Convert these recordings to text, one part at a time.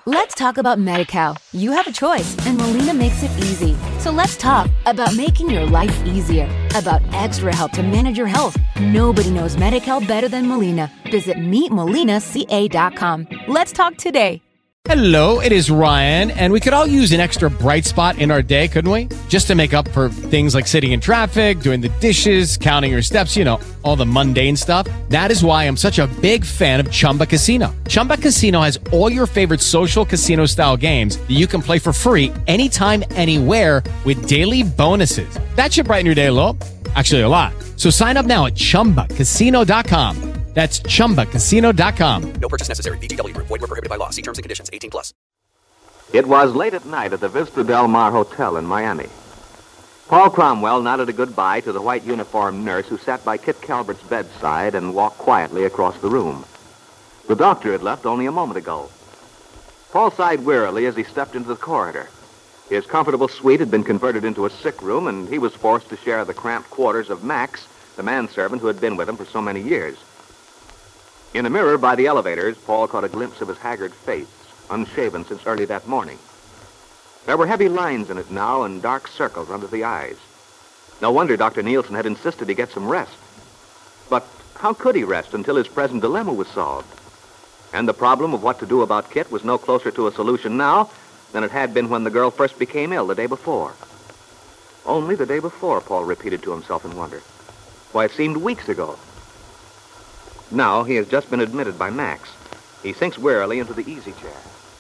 Let's talk about Medi-Cal. You have a choice, and Molina makes it easy. So let's talk about making your life easier, about extra help to manage your health. Nobody knows Medi-Cal better than Molina. Visit meetmolinaca.com. Let's talk today. Hello, it is Ryan, and we could all use an extra bright spot in our day, couldn't we? Just to make up for things like sitting in traffic, doing the dishes, counting your steps, all the mundane stuff. That is why I'm such a big fan of Chumba Casino. Chumba Casino has all your favorite social casino-style games that you can play for free anytime, anywhere with daily bonuses. That should brighten your day a little. Actually, a lot. So sign up now at ChumbaCasino.com. That's ChumbaCasino.com. No purchase necessary. VGW Group. Void where prohibited by law. See terms and conditions. 18+. It was late at night at the Vista Del Mar Hotel in Miami. Paul Cromwell nodded a goodbye to the white uniformed nurse who sat by Kit Calvert's bedside and walked quietly across the room. The doctor had left only a moment ago. Paul sighed wearily as he stepped into the corridor. His comfortable suite had been converted into a sick room, and he was forced to share the cramped quarters of Max, the manservant who had been with him for so many years. In a mirror by the elevators, Paul caught a glimpse of his haggard face, unshaven since early that morning. There were heavy lines in it now and dark circles under the eyes. No wonder Dr. Nielsen had insisted he get some rest. But how could he rest until his present dilemma was solved? And the problem of what to do about Kit was no closer to a solution now than it had been when the girl first became ill the day before. Only the day before, Paul repeated to himself in wonder. Why, it seemed weeks ago. Now he has just been admitted by Max. He sinks wearily into the easy chair.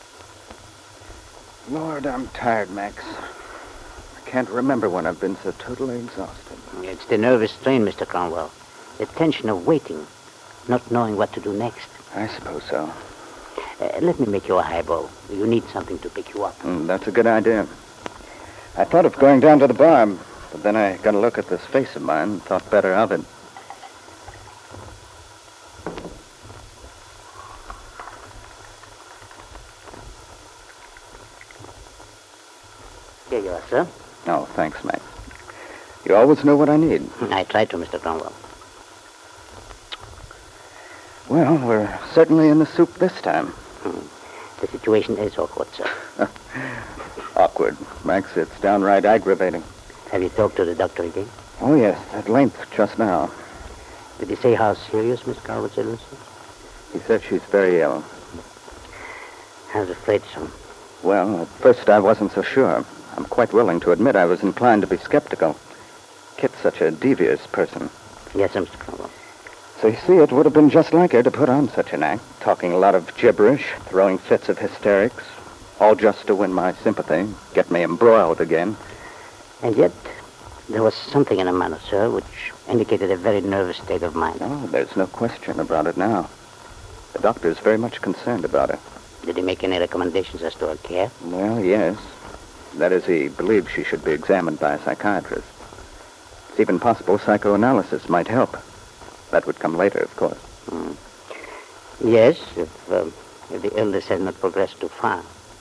Lord, I'm tired, Max. I can't remember when I've been so totally exhausted. It's the nervous strain, Mr. Cromwell. The tension of waiting, not knowing what to do next. I suppose so. Let me make you a highball. You need something to pick you up. That's a good idea. I thought of going down to the bar, but then I got a look at this face of mine and thought better of it. Here you are, sir. Oh, thanks, Max. You always know what I need. I tried to, Mr. Cromwell. Well, we're certainly in the soup this time. The situation is awkward, sir. Awkward, Max. It's downright aggravating. Have you talked to the doctor again? Oh, yes, at length just now. Did he say how serious Miss Calvert's illness is? He said she's very ill. I was afraid so. Well, at first I wasn't so sure. I'm quite willing to admit I was inclined to be skeptical. Kit's such a devious person. Yes, Mr. Cromwell. So you see, it would have been just like her to put on such an act, talking a lot of gibberish, throwing fits of hysterics, all just to win my sympathy, get me embroiled again. And yet, there was something in her manner, sir, which indicated a very nervous state of mind. Oh, there's no question about it now. The doctor's very much concerned about her. Did he make any recommendations as to her care? Well, yes. That is, he believes she should be examined by a psychiatrist. It's even possible psychoanalysis might help. That would come later, of course. Yes, if the illness has not progressed too far.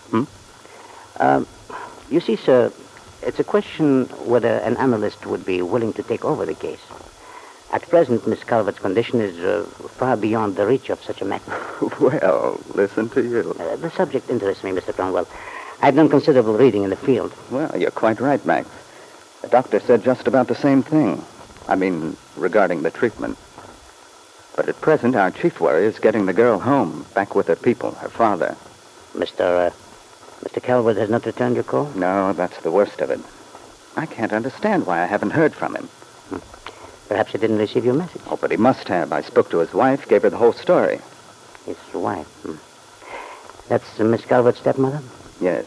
You see, sir, it's a question whether an analyst would be willing to take over the case. At present, Miss Calvert's condition is far beyond the reach of such a man. Well, listen to you. The subject interests me, Mr. Cromwell. I've done considerable reading in the field. Well, you're quite right, Max. The doctor said just about the same thing. I mean, regarding the treatment. But at present, our chief worry is getting the girl home, back with her people, her father. Mr. Calvert has not returned your call? No, that's the worst of it. I can't understand why I haven't heard from him. Perhaps he didn't receive your message. Oh, but he must have. I spoke to his wife, gave her the whole story. His wife? That's Miss Calvert's stepmother? Yes.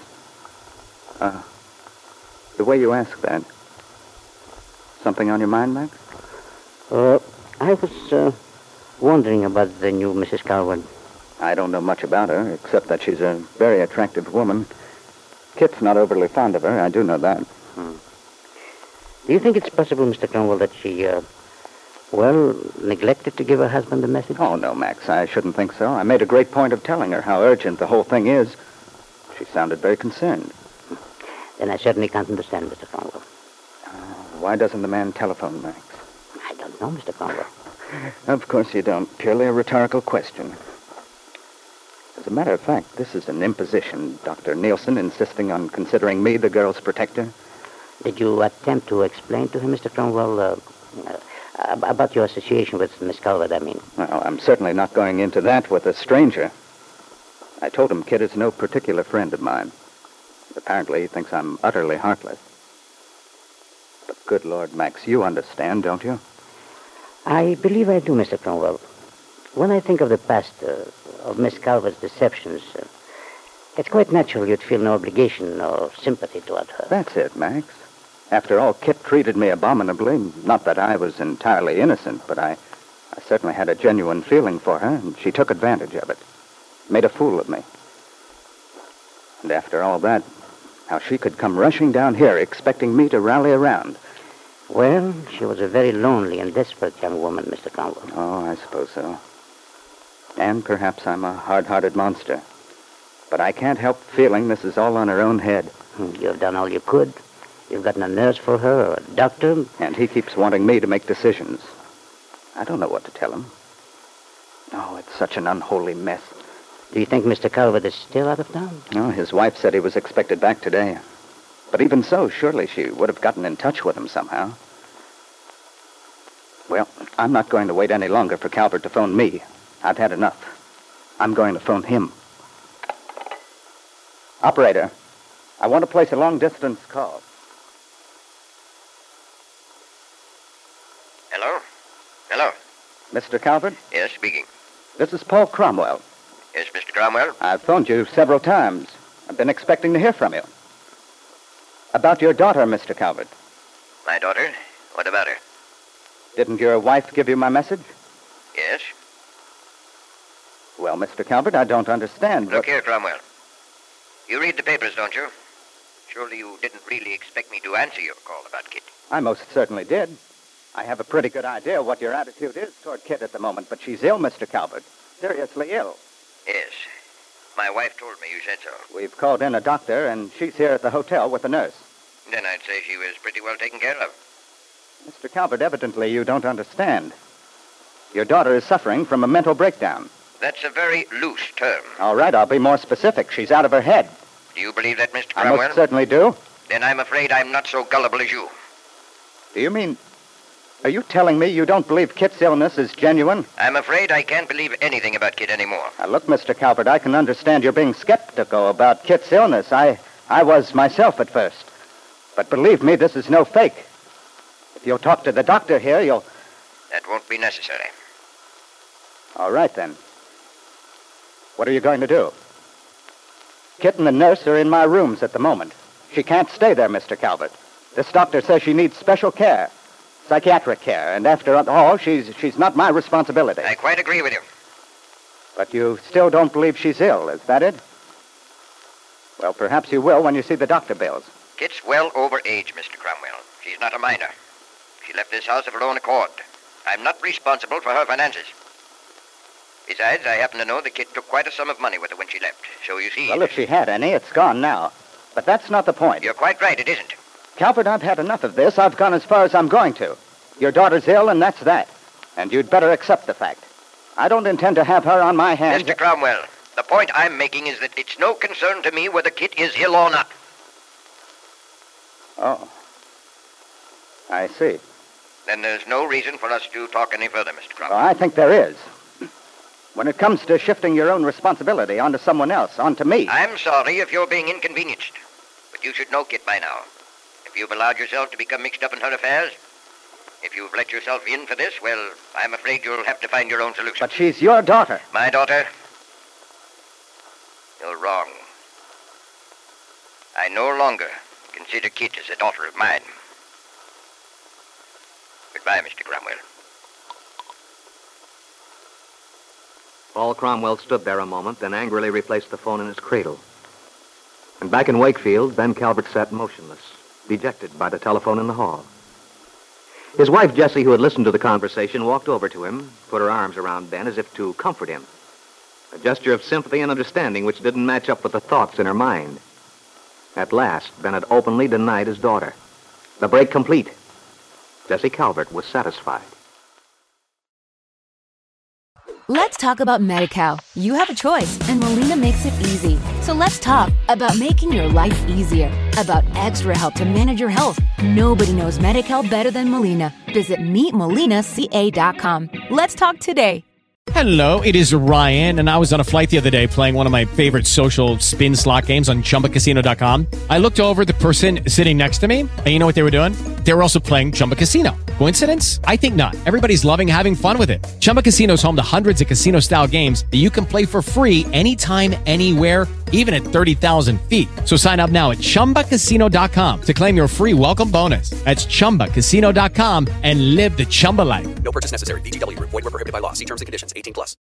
The way you ask that, something on your mind, Max? I was wondering about the new Mrs. Calvert. I don't know much about her, except that she's a very attractive woman. Kit's not overly fond of her, I do know that. Do you think it's possible, Mr. Cromwell, that she, neglected to give her husband the message? Oh, no, Max, I shouldn't think so. I made a great point of telling her how urgent the whole thing is. She sounded very concerned. Then I certainly can't understand, Mr. Cromwell. Why doesn't the man telephone, Max? I don't know, Mr. Cromwell. Of course you don't. Purely a rhetorical question. Does As a matter of fact, this is an imposition. Dr. Nielsen insisting on considering me the girl's protector. Did you attempt to explain to him, Mr. Cromwell, about your association with Miss Calvert, I mean? Well, I'm certainly not going into that with a stranger. I told him Kit is no particular friend of mine. Apparently, he thinks I'm utterly heartless. But good Lord, Max, you understand, don't you? I believe I do, Mr. Cromwell. When I think of the past, of Miss Calvert's deceptions, it's quite natural you'd feel no obligation or sympathy toward her. That's it, Max. After all, Kit treated me abominably. Not that I was entirely innocent, but I certainly had a genuine feeling for her, and she took advantage of it. Made a fool of me. And after all that, how she could come rushing down here expecting me to rally around. Well, she was a very lonely and desperate young woman, Mr. Cromwell. Oh, I suppose so. And perhaps I'm a hard-hearted monster. But I can't help feeling this is all on her own head. You've done all you could. You've gotten a nurse for her, or a doctor. And he keeps wanting me to make decisions. I don't know what to tell him. Oh, it's such an unholy mess. Do you think Mr. Calvert is still out of town? No, his wife said he was expected back today. But even so, surely she would have gotten in touch with him somehow. Well, I'm not going to wait any longer for Calvert to phone me. I've had enough. I'm going to phone him. Operator, I want to place a long-distance call. Hello? Hello? Mr. Calvert? Yes, speaking. This is Paul Cromwell. Yes, Mr. Cromwell? I've phoned you several times. I've been expecting to hear from you. About your daughter, Mr. Calvert. My daughter? What about her? Didn't your wife give you my message? Yes? Well, Mr. Calvert, I don't understand. Look here, Cromwell. You read the papers, don't you? Surely you didn't really expect me to answer your call about Kit. I most certainly did. I have a pretty good idea what your attitude is toward Kit at the moment, but she's ill, Mr. Calvert. Seriously ill. Yes. My wife told me you said so. We've called in a doctor, and she's here at the hotel with a nurse. Then I'd say she was pretty well taken care of. Mr. Calvert, evidently you don't understand. Your daughter is suffering from a mental breakdown. That's a very loose term. All right, I'll be more specific. She's out of her head. Do you believe that, Mr. I Cromwell? most certainly do. Then I'm afraid I'm not so gullible as you. Do you mean... Are you telling me you don't believe Kit's illness is genuine? I'm afraid I can't believe anything about Kit anymore. Now, look, Mr. Calvert, I can understand you're being skeptical about Kit's illness. I was myself at first. But believe me, this is no fake. If you'll talk to the doctor here, you'll... That won't be necessary. All right, then. What are you going to do? Kit and the nurse are in my rooms at the moment. She can't stay there, Mr. Calvert. This doctor says she needs special care. Psychiatric care, and after all, she's not my responsibility. I quite agree with you. But you still don't believe she's ill, is that it? Well, perhaps you will when you see the doctor bills. Kit's well over age, Mr. Cromwell. She's not a minor. She left this house of her own accord. I'm not responsible for her finances. Besides, I happen to know that Kit took quite a sum of money with her when she left. So you see... Well, if she had any, it's gone now. But that's not the point. You're quite right, it isn't. Calvert, I've had enough of this. I've gone as far as I'm going to. Your daughter's ill, and that's that. And you'd better accept the fact. I don't intend to have her on my hands. Mr. Cromwell, the point I'm making is that it's no concern to me whether Kit is ill or not. Oh. I see. Then there's no reason for us to talk any further, Mr. Cromwell. Well, I think there is. When it comes to shifting your own responsibility onto someone else, onto me... I'm sorry if you're being inconvenienced. But you should know Kit by now. If you've allowed yourself to become mixed up in her affairs, if you've let yourself in for this, well, I'm afraid you'll have to find your own solution. But she's your daughter. My daughter? You're wrong. I no longer consider Kit as a daughter of mine. Goodbye, Mr. Cromwell. Paul Cromwell stood there a moment, then angrily replaced the phone in its cradle. And back in Wakefield, Ben Calvert sat motionless, dejected by the telephone in the hall. His wife, Jessie, who had listened to the conversation, walked over to him, put her arms around Ben as if to comfort him. A gesture of sympathy and understanding which didn't match up with the thoughts in her mind. At last, Ben had openly denied his daughter. The break complete. Jessie Calvert was satisfied. Let's talk about Medi-Cal. You have a choice, and Molina makes it easy. So let's talk about making your life easier, about extra help to manage your health. Nobody knows Medi-Cal better than Molina. Visit meetmolinaca.com. Let's talk today. Hello, it is Ryan, and I was on a flight the other day playing one of my favorite social spin slot games on ChumbaCasino.com. I looked over at the person sitting next to me, and you know what they were doing? They were also playing Chumba Casino. Coincidence? I think not. Everybody's loving having fun with it. Chumba Casino is home to hundreds of casino-style games that you can play for free anytime, anywhere, even at 30,000 feet. So sign up now at ChumbaCasino.com to claim your free welcome bonus. That's ChumbaCasino.com and live the Chumba life. No purchase necessary. VGW Group. Void where prohibited by law. See terms and conditions. 18+.